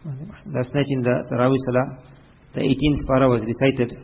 Last night in the Tarawih Salah, the 18th para was recited,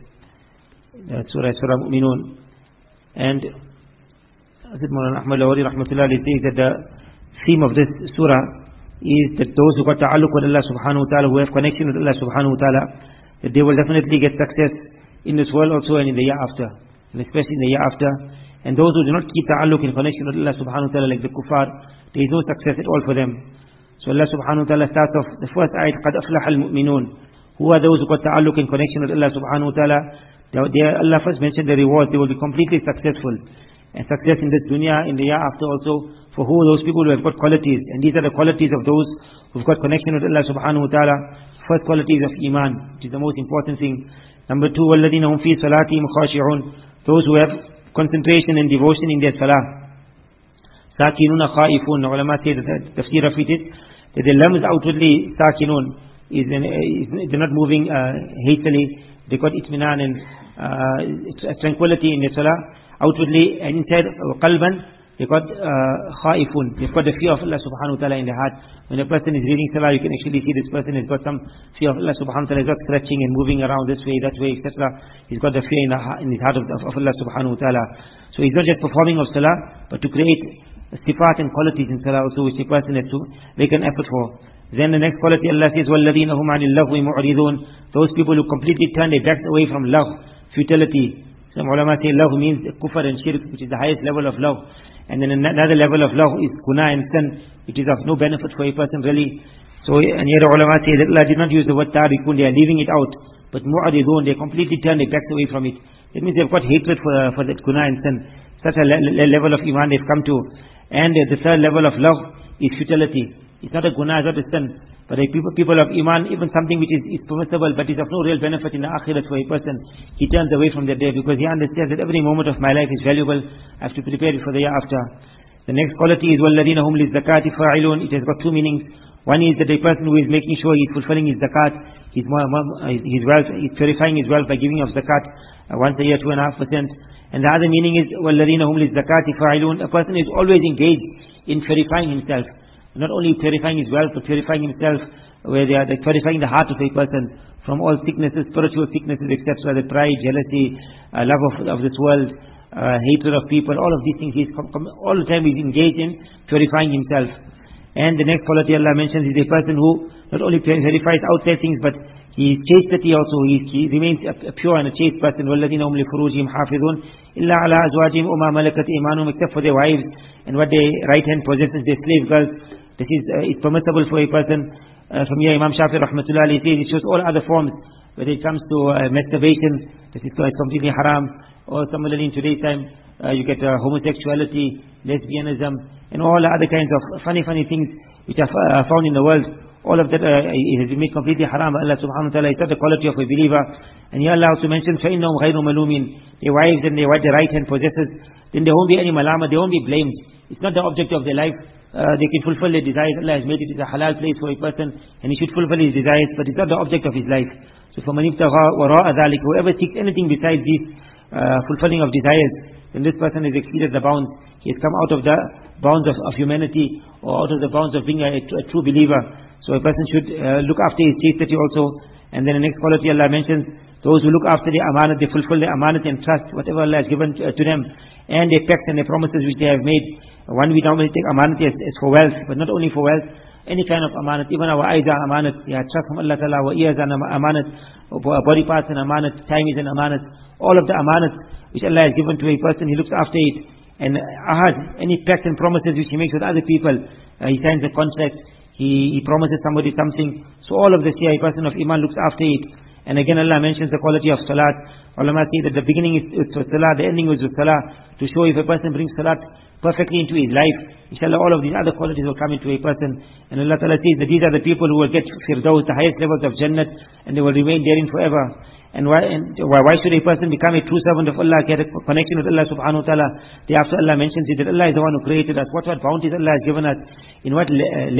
Surah Mu'minun, and Hazrat Maulana Ahmad Lahori Rahmatullah says that the theme of this surah is that those who got ta'alluq with Allah subhanahu wa ta'ala, who have connection with Allah subhanahu wa ta'ala, that they will definitely get success in this world also and in the year after, and especially in the year after. And those who do not keep ta'alluq in connection with Allah subhanahu wa ta'ala, like the kuffar, there is no success at all for them. So Allah subhanahu wa ta'ala starts off the first ayat, قَدْ أَفْلَحَ الْمُؤْمِنُونَ. Who are those who got ta'alluq in connection with Allah subhanahu wa ta'ala? Allah first mentioned the reward. They will be completely successful. And success in this dunya, in the year after also, for who? Those people who have got qualities. And these are the qualities of those who've got connection with Allah subhanahu wa ta'ala. First quality is of iman, which is the most important thing. Number two, وَالَّذِينَ هُمْ فِي صَلَاتِهِمْ خَاشِعُونَ. Those who have concentration and devotion in their salah. سَاكِنُونَ خَائِفُونَ. Ulama say that the tafsir of it is that the lam is outwardly سَاكِنُون. They're not moving hastily. They got itminan and tranquility in their salah. Outwardly and inside qalban, they got khaifun. They've got the fear of Allah subhanahu wa ta'ala in their heart. When a person is reading salah, you can actually see this person has got some fear of Allah subhanahu wa ta'ala. He's got stretching and moving around this way, that way, etc. He's got the fear in his heart of Allah subhanahu wa ta'ala. So he's not just performing of salah, but to create sifat and qualities in salah also, which a person has to make an effort for. Then the next quality Allah says, وَالَّذِينَ هُمْ عَنِ اللَّغْوِ مُعْرِضُونَ. Those people who completely turn their backs away from love, futility. Some ulama say love means kufr and shirk, which is the highest level of love. And then another level of love is guna and sin, which is of no benefit for a person really. So, and here ulama say that Allah did not use the word tarikun, they are leaving it out. But mu'aridun, they completely turn their backs away from it. It means they've got hatred for that guna and sin. Such a level of iman they've come to. And the third level of love is futility. It's not a guna, it's not a sin. But the people of iman, even something which is permissible but is of no real benefit in the akhirat for a person, he turns away from that day because he understands that every moment of my life is valuable. I have to prepare it for the year after. The next quality is وَالَّذِينَ هُمْ لِلزَّكَاةِ فَاعِلُونَ. It has got two meanings. One is that a person who is making sure he's fulfilling his zakat, his wealth, he's purifying his wealth by giving of zakat once a year, 2.5%. And the other meaning is وَالَّذِينَ هُمْ لِلزَّكَاةِ فَاعِلُونَ. A person is always engaged in purifying himself. Not only purifying his wealth, but purifying himself, where they are purifying the heart of a person from all sicknesses, spiritual sicknesses, etc. The pride, jealousy, love of this world, hatred of people, all of these things. All the time he's engaged in purifying himself. And the next quality Allah mentions is a person who not only purifies outside things, but he is chastity also. He remains a pure and a chaste person. وَالَّذِينَ هُمْ لِفُرُوجِهِمْ حَافِظُونَ إِلَّا عَلَىٰ أَزْوَاجِهِمْ وَمَا مَلَكَتْ أَيْمَانُهُمْ, except for their wives and what their right hand possesses, their slave girls. This is permissible for a person. From here Imam Shafi Rahmatullah says it shows all other forms. Whether it comes to masturbation, this is completely haram. Or similarly in today's time, you get homosexuality, lesbianism, and all other kinds of funny things which are found in the world. All of that has been made completely haram. Allah subhanahu wa ta'ala is not the quality of a believer. And here Allah also mentions فَإِنَّهُمْ غَيْرُ مَلُومٍ. Their wives and what their right hand possesses, then there won't be any malama, they won't be blamed. It's not the object of their life. They can fulfill their desires. Allah has made it as a halal place for a person, and he should fulfill his desires, but it's not the object of his life. So for man ibtagha wara'a dhalik, whoever seeks anything besides this fulfilling of desires, then this person has exceeded the bounds. He has come out of the bounds of humanity, or out of the bounds of being a true believer. So a person should look after his chastity also. And then the next quality Allah mentions, those who look after their amanat, they fulfill their amanat and trust, whatever Allah has given to them, and their pacts and their promises which they have made. One, we normally take amanat as for wealth, but not only for wealth, any kind of amanat, even our eyes are amanat, trust from Allah Ta'ala, our ears are amanat, our body parts are amanat, time is an amanat, all of the amanat which Allah has given to a person, he looks after it. And ahad, any pacts and promises which he makes with other people, he signs a contract, he promises somebody something, so all of this here, a person of iman looks after it. And again Allah mentions the quality of salat. Ulama say that the beginning is with salah, the ending is with salah, to show if a person brings salat perfectly into his life, inshallah all of these other qualities will come into a person. And Allah Ta'ala says that these are the people who will get firdaus, the highest levels of Jannat, and they will remain therein forever. And why should a person become a true servant of Allah, get a connection with Allah subhanahu wa ta'ala? Thereafter Allah mentions it, that Allah is the one who created us. What bounties Allah has given us, in what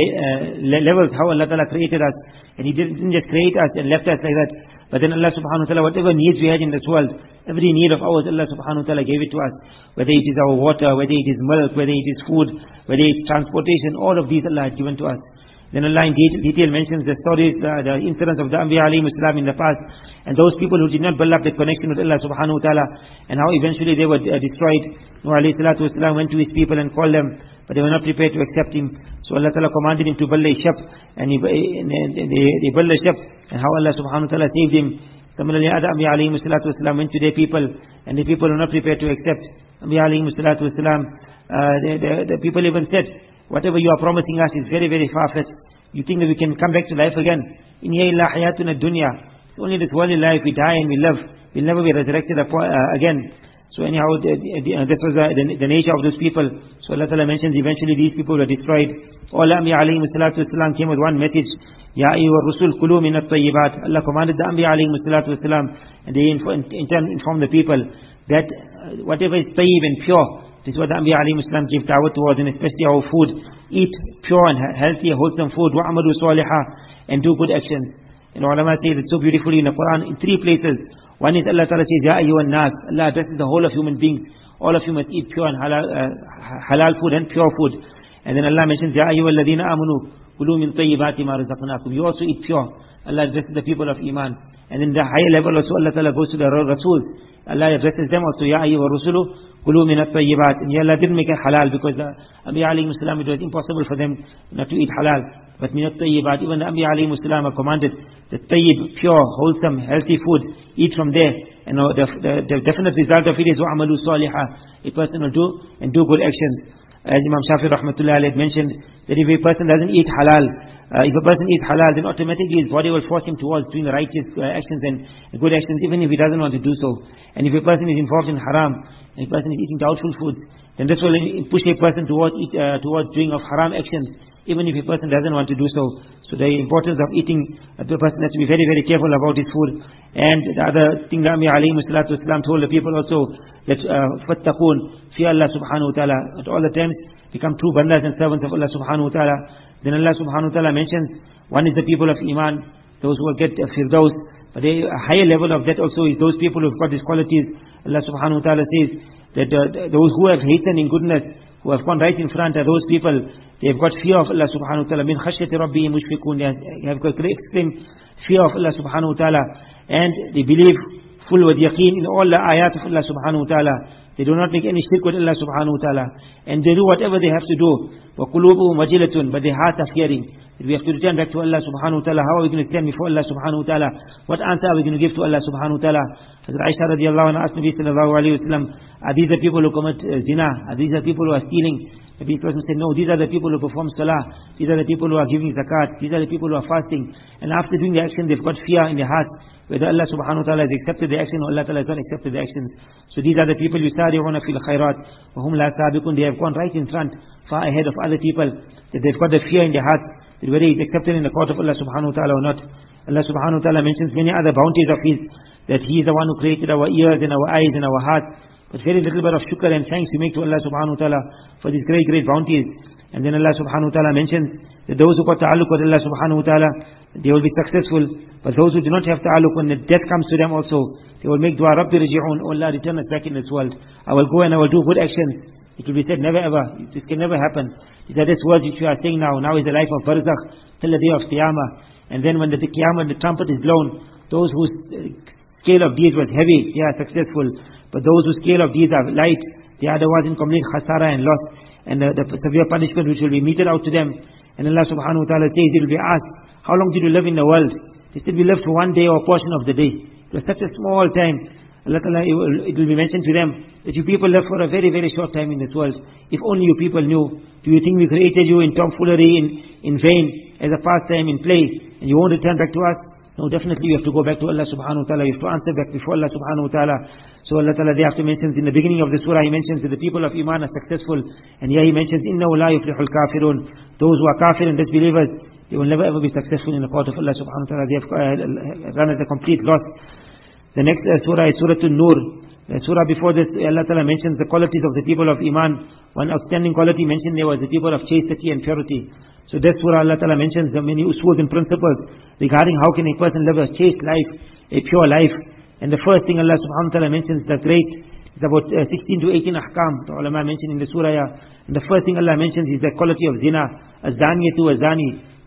levels, how Allah Ta'ala created us. And He didn't just create us and left us like that. But then Allah subhanahu wa ta'ala, whatever needs we had in this world, every need of ours, Allah subhanahu wa ta'ala gave it to us. Whether it is our water, whether it is milk, whether it is food, whether it is transportation, all of these Allah has given to us. Then Allah in detail mentions the stories, the incidents of the Anbiya alayhi salam in the past, and those people who did not build up the connection with Allah subhanahu wa ta'ala, and how eventually they were destroyed. Nuh alayhi salatu wasalam went to his people and called them, but they were not prepared to accept him. So Allah ta'ala commanded him to build a ship, and they built a ship, and how Allah subhanahu wa ta'ala saved him. Similarly, other Anbiya alayhi salatu wasalam went to their people, and the people were not prepared to accept. Anbiya alayhi salatu wasalam, the people even said, whatever you are promising us is very, very far-fetched. You think that we can come back to life again? In hiya illa hayatuna dunya. It's only this worldly life, we die and we live. We'll never be resurrected again. So anyhow, this was the nature of those people. So Allah Ta'ala mentions eventually these people were destroyed. All Anbiya alayhi salatu wasalam came with one message. Ya ayyuha rusul kulu min at-tayyibat. Allah commanded the Anbiya alayhi salatu wasalam, and they in turn informed the people that whatever is tayyib and pure, this is what the Anbiya alayhi salam gave da'wah towards, and especially our food. Eat pure and healthy, wholesome food. وَعَمَلُوا صَالِحًا, and do good actions. And ulama says it so beautifully in the Quran in 3 places. One is Allah Ta'ala says, Ya ayyuhan nas. Allah addresses the whole of human beings. All of you must eat pure and halal food and pure food. And then Allah mentions, Ya ayyuhal ladhina amanu kulu min tayyibati ma razaqnakum. You also eat pure. Allah addresses the people of Iman. And then the higher level also Allah Ta'ala goes to the Rasul. Allah addresses them also, Ya ayyuha rusulu kulu min at-tayyibat. And Allah didn't make it halal because the Anbiya alayhi salam, it was impossible for them not to eat halal. But min at-tayyibat, even the Anbiya alayhi salam are commanded the tayyib, pure, wholesome, healthy food, eat from there. And the definite result of it is وَعَمَلُوا صَالِحًا. A person will do and do good actions. As Imam Shafi rahmatullahi alayhi mentioned, that if a person doesn't eat halal, if a person eats halal, then automatically his body will force him towards doing the righteous actions and good actions, even if he doesn't want to do so. And if a person is involved in haram, and a person is eating doubtful foods, then this will push a person towards doing of haram actions, even if a person doesn't want to do so. So the importance of eating, the person has to be very, very careful about his food. And the other thing that Anbiya alayhi salatu wasalam told the people also, that fattaqun, fear Allah subhanahu wa ta'ala, at all the times become true bandas and servants of Allah subhanahu wa ta'ala. Then Allah subhanahu wa ta'ala mentions, one is the people of Iman, those who will get Firdaus. But a higher level of that also is those people who have got these qualities. Allah subhanahu wa ta'ala says that those who have hastened in goodness, who have gone right in front, are those people, they have got fear of Allah subhanahu wa ta'ala. Min khashyati rabbihim mushfiqun. They have got great extreme fear of Allah subhanahu wa ta'ala. And they believe full with yaqeen in all the ayat of Allah subhanahu wa ta'ala. They do not make any shirk with Allah subhanahu wa ta'ala. And they do whatever they have to do. وَقُلُوبُهُمْ وَجِلَةٌ, but their hearts are fearing. We have to return back to Allah subhanahu wa ta'ala. How are we going to stand before Allah subhanahu wa ta'ala? What answer are we going to give to Allah subhanahu wa ta'ala? Hazrat Aisha radiallahu anha asked Nabi sallallahu alayhi wa sallam, are these the people who commit zina? Are these the people who are stealing? The person said, no, these are the people who perform salah. These are the people who are giving zakat. These are the people who are fasting. And after doing the action, they've got fear in their heart, whether Allah subhanahu wa ta'ala has accepted the action or Allah ta'ala has not accepted the actions. So these are the people يُسَارِعُونَ فِي الْخَيْرَاتِ وَهُمْ لَا سَابِقُونَ. They have gone right in front, far ahead of other people, that they've got the fear in their heart, that whether it's accepted in the court of Allah subhanahu wa ta'ala or not. Allah subhanahu wa ta'ala mentions many other bounties of His, that He is the one who created our ears and our eyes and our hearts. But very little bit of shukr and thanks we make to Allah subhanahu wa ta'ala for these great, great bounties. And then Allah subhanahu wa ta'ala mentions that those who got ta'alluq with Allah subhanahu wa ta'ala, they will be successful. But those who do not have ta'alluq, when the death comes to them also, they will make dua, Rabbi raji'un, oh Allah, return us back in this world. I will go and I will do good actions. It will be said, never ever, this can never happen. These are these words which we are saying now. Now is the life of barzakh till the day of Qiyamah. And then when the Qiyamah, the trumpet is blown, those whose scale of deeds was heavy, they are successful. But those whose scale of deeds are light, they are the ones in complete khasara and loss. And the severe punishment which will be meted out to them. And Allah subhanahu wa ta'ala says, it will be asked, how long did you live in the world? They said, we lived for one day or a portion of the day. It was such a small time. Allah ta'ala, it will be mentioned to them, that you people lived for a very, very short time in this world. If only you people knew. Do you think we created you in tomfoolery, in vain, as a pastime, in play, and you won't return back to us? No, definitely you have to go back to Allah subhanahu wa ta'ala. You have to answer back before Allah subhanahu wa ta'ala. So Allah ta'ala thereafter mentions in the beginning of the surah, He mentions that the people of Iman are successful. And here He mentions, إِنَّهُ لَا يُفْلِحُ الْكَافِرُونَ. Those who are kafir and disbelievers, they will never ever be successful in the court of Allah subhanahu wa ta'ala. They have run at a complete loss. The next surah is Surah An-Nur. The surah before this, Allah ta'ala mentions the qualities of the people of Iman. One outstanding quality mentioned there was the people of chastity and purity. So this surah Allah ta'ala mentions the many usuls and principles regarding how can a person live a chaste life, a pure life. And the first thing Allah subhanahu wa ta'ala mentions, the great, it's about 16 to 18 ahkam, the ulama mentioned in the surah. And the first thing Allah mentions is the quality of zina, az-zaniyatu az-zani.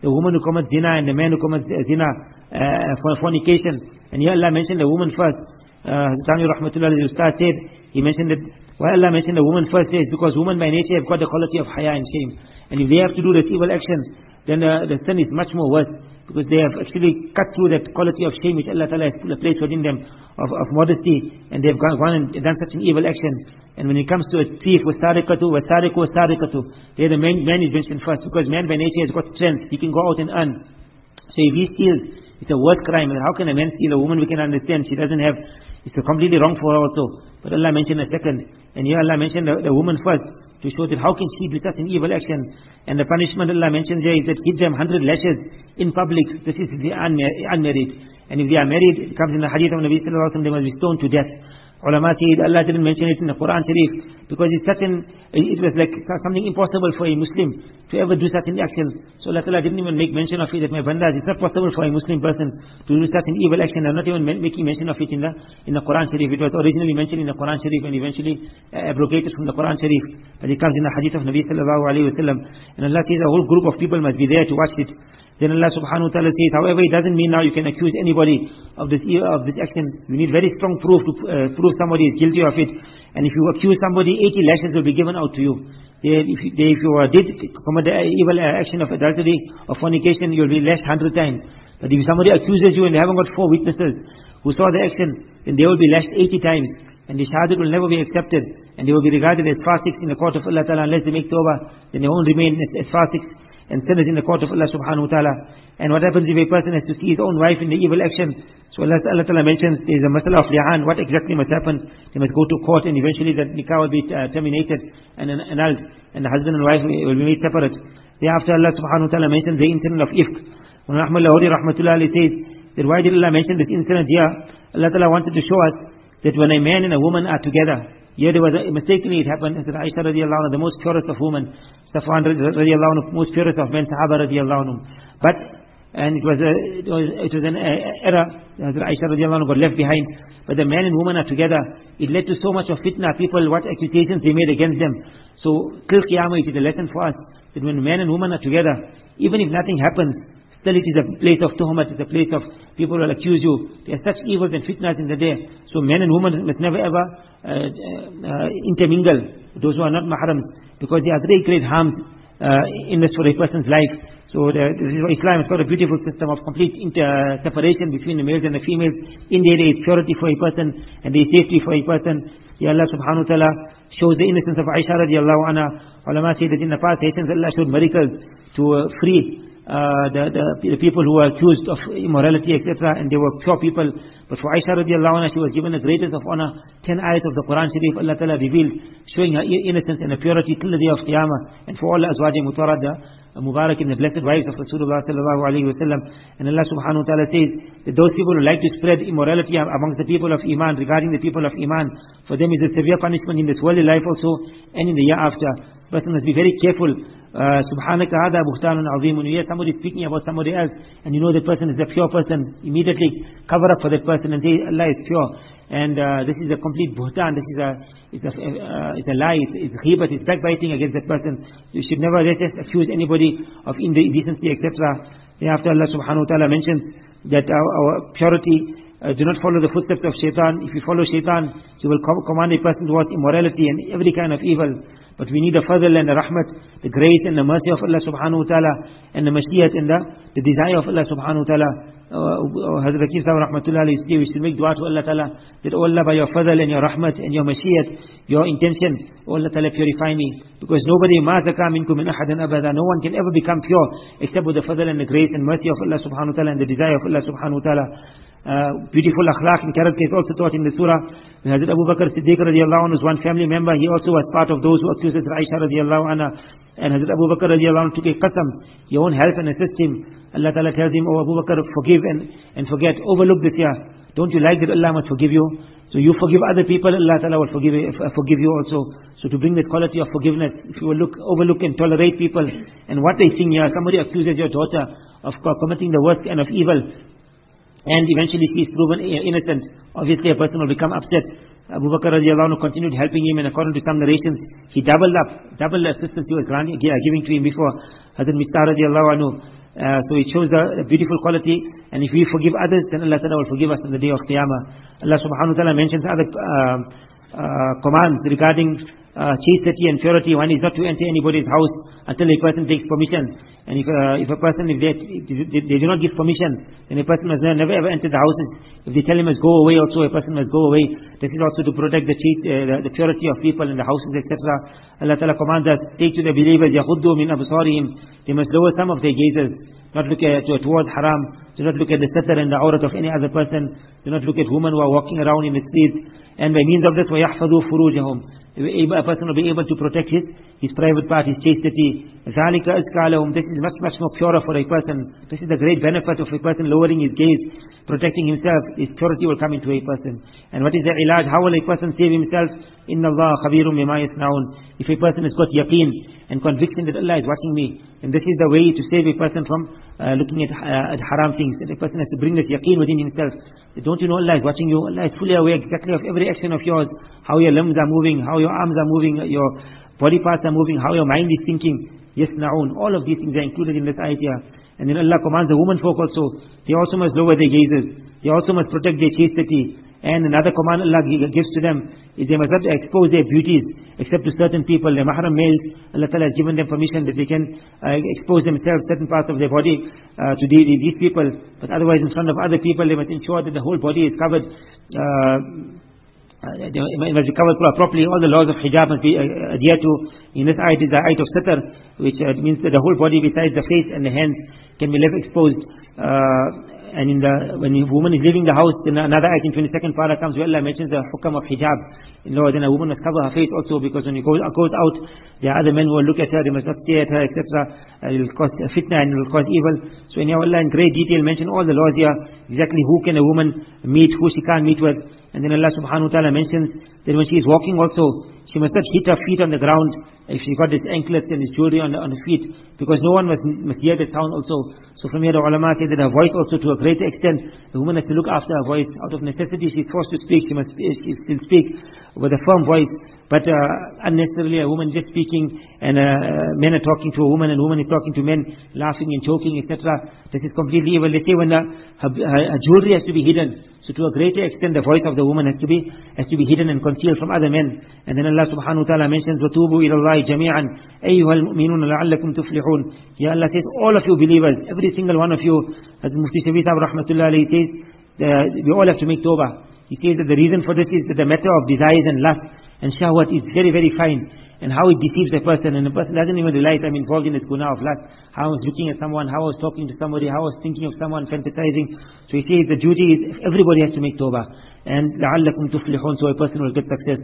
the woman who commits zina and the man who commits zina, fornication. And here Allah mentioned the woman first. Tani Rahmatullah al-Ustad said, he mentioned that why Allah mentioned the woman first is because women by nature have got the quality of haya and shame. And if they have to do this evil action, then the sin is much more worse, because they have actually cut through that quality of shame which Allah Ta'ala has placed within them of modesty, and they've gone and done such an evil action. And when it comes to a thief, wasariqatu, there the man is mentioned first, because man by nature has got strength, he can go out and earn. So if he steals, it's a worse crime. And how can a man steal a woman? We can understand she doesn't have, it's completely wrong for her also. But Allah mentioned a second, and here Allah mentioned the woman first, to show that how can she do such an evil action. And the punishment Allah mentions there is that give them 100 lashes in public. This is the unmarried. And if they are married, it comes in the hadith of Nabi sallallahu alaihi wasallam, they must be stoned to death. Ulama said Allah didn't mention it in the Quran Sharif because it was like something impossible for a Muslim to ever do such an action. So Allah Ta'ala didn't even make mention of it, that my bandas, it's not possible for a Muslim person to do such an evil action. I'm not even making mention of it in the Quran Sharif. It was originally mentioned in the Quran Sharif and eventually abrogated from the Quran Sharif. But it comes in the hadith of Nabi sallallahu alaihi wasallam. And Allah says a whole group of people must be there to watch it. Then Allah subhanahu wa ta'ala says, however, it doesn't mean now you can accuse anybody of this action. You need very strong proof to prove somebody is guilty of it. And if you accuse somebody, 80 lashes will be given out to you. If you did commit the evil action of adultery or fornication, you will be lashed 100 times. But if somebody accuses you and they haven't got 4 witnesses who saw the action, then they will be lashed 80 times. And the shahadat will never be accepted. And they will be regarded as fasiqs in the court of Allah Ta'ala unless they make tawbah. Then they won't remain as fasiqs and sinners in the court of Allah subhanahu wa ta'ala. And what happens if a person has to see his own wife in the evil action? So Allah Ta'ala mentions there is a masala of li'an. What exactly must happen? They must go to court, and eventually that nikah will be terminated and annulled, and the husband and wife will be made separate. Thereafter Allah subhanahu wa ta'ala mentions the incident of ifk. When Ahmad Lahori rahmatullah alayhi says that why did Allah mention this incident here? Allah Ta'ala wanted to show us that when a man and a woman are together, here there was mistakenly it happened that Aisha radiallahu anha, the most purest of women, Safwan radiallahu anhu, most purest of men, Sahaba radiallahu anhu. But, and it was an error, Aisha radiallahu anhu got left behind. But the man and woman are together, it led to so much of fitna, people, what accusations they made against them. So, till Qiyamah, it is a lesson for us, that when man and woman are together, even if nothing happens, still it is a place of tuhumat, it's a place of people will accuse you. There are such evils and fitnas in the day. So men and women must never ever intermingle, those who are not mahrams, because there are great harms in this for a person's life. So this is why Islam has got a beautiful system of complete separation between the males and the females. In there is purity for a person and there is safety for a person. Ya Allah subhanahu wa ta'ala shows the innocence of Aisha radiallahu anha. Ulama say that in the past nations Allah showed miracles to free the people who were accused of immorality, etc., and they were pure people. But for Aisha radiallahu anha, she was given the greatest of honor. 10 ayat of the Quran Sharif, Allah Ta'ala revealed, showing her innocence and her purity till the day of Qiyamah. And for all Azwaj Mutarada, Mubarak in the blessed wives of Rasulullah sallallahu alayhi wa sallam. And Allah subhanahu wa ta'ala says that those people who like to spread immorality amongst the people of Iman, regarding the people of Iman, for them is a severe punishment in this worldly life also and in the year after. Person must be very careful. Subhanaka hada buhtanun azim. When you hear somebody speaking about somebody else and you know that person is a pure person, immediately cover up for that person and say Allah is pure. And this is a complete buhtan. This is it's a lie. It's ghibat. It's backbiting against that person. You should never just accuse anybody of indecency, etc. Thereafter Allah subhanahu wa ta'ala mentions that our purity, do not follow the footsteps of shaitan. If you follow shaitan, he will command a person towards immorality and every kind of evil. But we need the fadl and the rahmat, the grace and the mercy of Allah subhanahu wa ta'ala, and the mashiat and the desire of Allah subhanahu wa ta'ala. Hazrat Rakib Sahib rahmatullah alayhi, we should make dua to Allah ta'ala, that oh Allah, by your fadl and your rahmat and your mashiat, your intention, oh Allah ta'ala, purify me. Because nobody, ma zaka minkum min ahadan abada, no one can ever become pure except with the fadl and the grace and mercy of Allah subhanahu wa ta'ala and the desire of Allah subhanahu wa ta'ala. Beautiful akhlaq and character is also taught in the surah. When Hazrat Abu Bakr Siddiq radiallahu anhu was one family member, he also was part of those who accused Aisha radiallahu anha. And Hazrat Abu Bakr radiallahu anhu took a qasam, he won't help and assist him. Allah Ta'ala tells him, oh Abu Bakr, forgive and forget, overlook this year. Don't you like that Allah must forgive you? So you forgive other people, Allah Ta'ala will forgive you also. So to bring that quality of forgiveness, if you will overlook and tolerate people, and what they sing here, somebody accuses your daughter of committing the worst kind of evil, and eventually she is proven innocent, obviously a person will become upset. Abu Bakr radiallahu anhu continued helping him, and according to some narrations, he doubled the assistance he was giving to him before. Hazrat Mistah radiallahu anhu, So it shows a beautiful quality, and if we forgive others, then Allah Ta'ala will forgive us on the day of Qiyamah. Allah Subhanahu wa Ta'ala mentions other commands regarding chastity and purity. One is not to enter anybody's house until a person takes permission. And if they do not give permission, then a person must never ever enter the houses. If they tell him must go away, also a person must go away. This is also to protect the purity of people in the houses, etc. Allah Ta'ala commands us, take to the believers, يَخُدُّوا مِنْ أَبْصَارِهِمْ. They must lower some of their gazes, not look towards haram, do not look at the satar and the aurat of any other person, do not look at women who are walking around in the streets. And by means of this, وَيَحْفَظُوا فُرُوجَهُمْ. A person will be able to protect his private part, his chastity. ذَلِكَ أَزْكَى لَهُمْ. This is much, much more purer for a person. This is the great benefit of a person lowering his gaze, protecting himself. His purity will come into a person. And what is the ilaj? How will a person save himself? إِنَّ اللَّهَ خَبِيرٌ بِمَا يَصْنَعُونَ. If a person has got yaqeen and conviction that Allah is watching me, and this is the way to save a person from looking at haram things. And a person has to bring this yaqeen within himself. Don't you know Allah is watching you? Allah is fully aware exactly of every action of yours, how your limbs are moving, how your arms are moving, your body parts are moving, how your mind is thinking. Yasna'un. All of these things are included in this ayat here. And then Allah commands the women folk also. They also must lower their gazes. They also must protect their chastity. And another command Allah gives to them is they must not expose their beauties except to certain people. The mahram males, Allah Ta'ala has given them permission that they can expose themselves, certain parts of their body to these people. But otherwise in front of other people they must ensure that the whole body is covered. It must be covered properly. All the laws of hijab must be adhered to. In this ayat is the ayat of satar, which means that the whole body besides the face and the hands can be left exposed. And when a woman is leaving the house, then another ayat in 22nd parah comes where Allah mentions the hukam of hijab. Then a woman must cover her face also, because when she goes out, there are other men who will look at her, they must not stare at her, etc. It will cause fitna and it will cause evil. So anyhow, Allah in great detail mention all the laws here, exactly who can a woman meet, who she can't meet with. And then Allah subhanahu wa ta'ala mentions that when she is walking also, she must not hit her feet on the ground if she got this anklet and this jewelry on the feet, because no one must hear the sound also. So from here the ulama say that her voice also, to a greater extent, the woman has to look after her voice. Out of necessity she is forced to speak, she still speak with a firm voice. But unnecessarily a woman just speaking, and men are talking to a woman and a woman is talking to men, laughing and joking, etc. This is completely evil. They say when her jewelry has to be hidden, so to a greater extent the voice of the woman has to be hidden and concealed from other men. And then Allah subhanahu wa ta'ala mentions, وَتُوبُوا إِلَى اللَّهِ جَمِيعًا أَيُّهَا الْمُؤْمِنُونَ لَعَلَّكُمْ تُفْلِحُونَ. Ya Allah says, all of you believers, every single one of you, as Mufti Shafi Sahib rahmatullah alayhi says, we all have to make tawbah. He says that the reason for this is that the matter of desires and lust and shahwat is very, very fine, and how it deceives a person, and the person doesn't even realize I'm involved in this guna of lust, how I was looking at someone, how I was talking to somebody, how I was thinking of someone, fantasizing. So he says the duty is everybody has to make tawbah, and لَعَلَّكُمْ تُفْلِحُونَ, so a person will get success.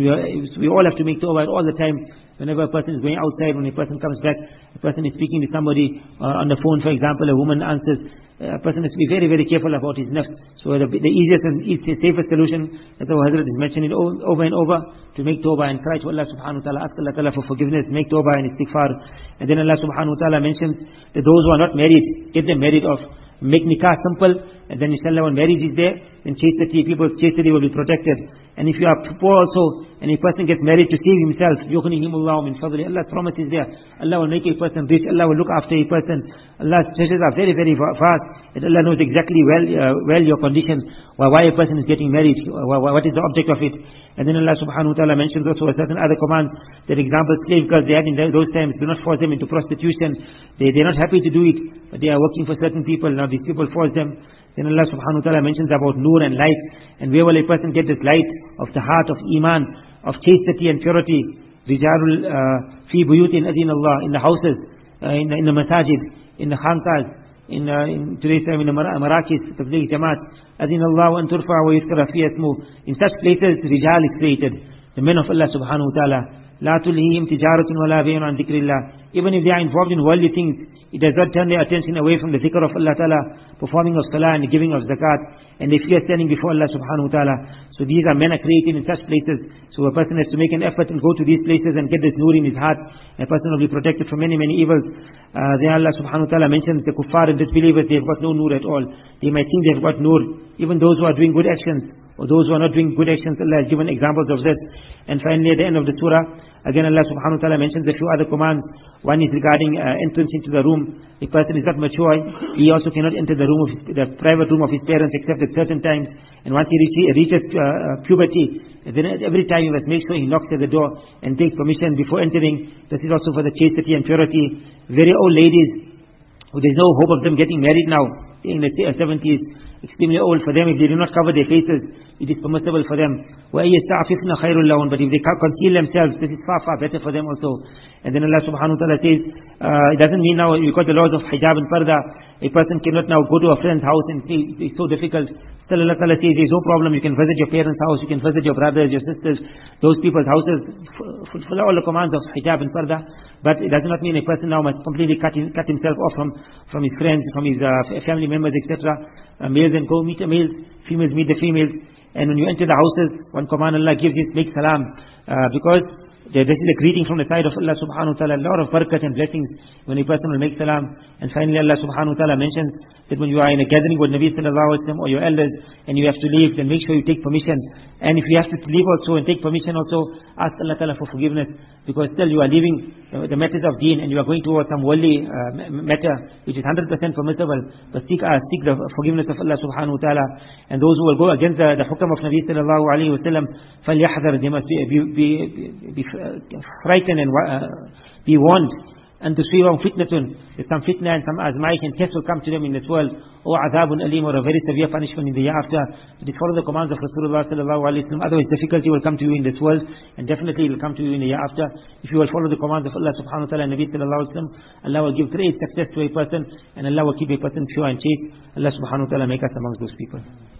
We all have to make tawbah all the time. Whenever a person is going outside, when a person comes back, a person is speaking to somebody on the phone, for example, a woman answers, a person has to be very, very careful about his nafs. So the easiest and safest solution, as our Hazrat is mentioning over and over, to make tawbah and cry to Allah subhanahu wa ta'ala, ask Allah ta'ala for forgiveness, make tawbah and istighfar. And then Allah subhanahu wa ta'ala mentions that those who are not married, get them married off. Make nikah simple, and then inshallah when marriage is there, then people's chastity will be protected. And if you are poor also, and a person gets married to save himself, يُغْنِهِمُ اللَّهُ مِنْ فَضْلِهِ, Allah's promise is there. Allah will make a person rich, Allah will look after a person. Allah's treasures are very, very vast, and Allah knows exactly well your condition, why a person is getting married, what is the object of it. And then Allah subhanahu wa ta'ala mentions also a certain other command, that example, slave girls they had in those times, do not force them into prostitution. They're not happy to do it, but they are working for certain people. Now these people force them. Then Allah subhanahu wa ta'ala mentions about nur and light, and where will a person get this light of the heart of iman, of chastity and purity? Rijalul fi buyutin adin Allah, in the houses, in the masajid, in the khanqahs, in today's time in the marakis, tabligh jamaat, adin Allah an turfa wa yuzkara fi ismuh. In such places rijal is created, the men of Allah subhanahu wa ta'ala. La tulhihim tijaratun wala bay'un an dhikrillah. Even if they are involved in worldly things, it does not turn their attention away from the dhikr of Allah ta'ala, performing of salah and the giving of zakat, and they fear standing before Allah subhanahu wa ta'ala. So these are men are created in such places. So a person has to make an effort and go to these places and get this nur in his heart. A person will be protected from many, many evils. Then Allah subhanahu wa ta'ala mentions the kuffar and disbelievers, they have got no nur at all. They might think they have got nur. Even those who are doing good actions, or those who are not doing good actions. Allah has given examples of this. And finally, at the end of the surah, again Allah subhanahu wa ta'ala mentions a few other commands. One is regarding entrance into the room. A person is not mature, he also cannot enter the private room of his parents except at certain times. And once he reaches puberty, then at every time he must make sure he knocks at the door and takes permission before entering. This is also for the chastity and purity. Very old ladies, there's no hope of them getting married now, in the 70s, extremely old. For them, if they do not cover their faces, it is permissible for them. But if they conceal themselves, this is far, far better for them also. And then Allah subhanahu wa ta'ala says, it doesn't mean now, because the laws of hijab and parda, a person cannot now go to a friend's house and say, it's so difficult. Still Allah ta'ala says, there's no problem, you can visit your parents' house, you can visit your brothers, your sisters, those people's houses, fulfill all the commands of hijab and parda. But it does not mean a person now must completely cut himself off from his friends, from his family members, etc. Males and go meet the males, females meet the females. And when you enter the houses, one command Allah gives is make salam, because this is a greeting from the side of Allah subhanahu wa ta'ala, a lot of barakat and blessings when a person will make salam. And finally Allah subhanahu wa ta'ala mentions that when you are in a gathering with Nabi sallallahu alaihi wasallam or your elders and you have to leave, then make sure you take permission. And if you have to leave also and take permission also, ask Allah ta'ala for forgiveness, because still you are leaving the matters of deen and you are going towards some worldly matter which is 100% permissible. But seek the forgiveness of Allah subhanahu wa ta'ala. And those who will go against the hukam of Nabi sallallahu alaihi wasallam, فَلْيَحْذَرْ, they must be frightened and be warned. And to see fitnatun, some fitna and some azmaish and tests will come to them in this world, or azabun alim, or a very severe punishment in the year after. But follow the commands of Rasulullah sallallahu alaihi wasallam. Otherwise difficulty will come to you in this world, and definitely it will come to you in the year after. If you will follow the commands of Allah subhanahu wa ta'ala and Nabi sallallahu alaihi wasallam, Allah will give great success to a person, and Allah will keep a person pure and chaste. Allah subhanahu wa ta'ala make us amongst those people.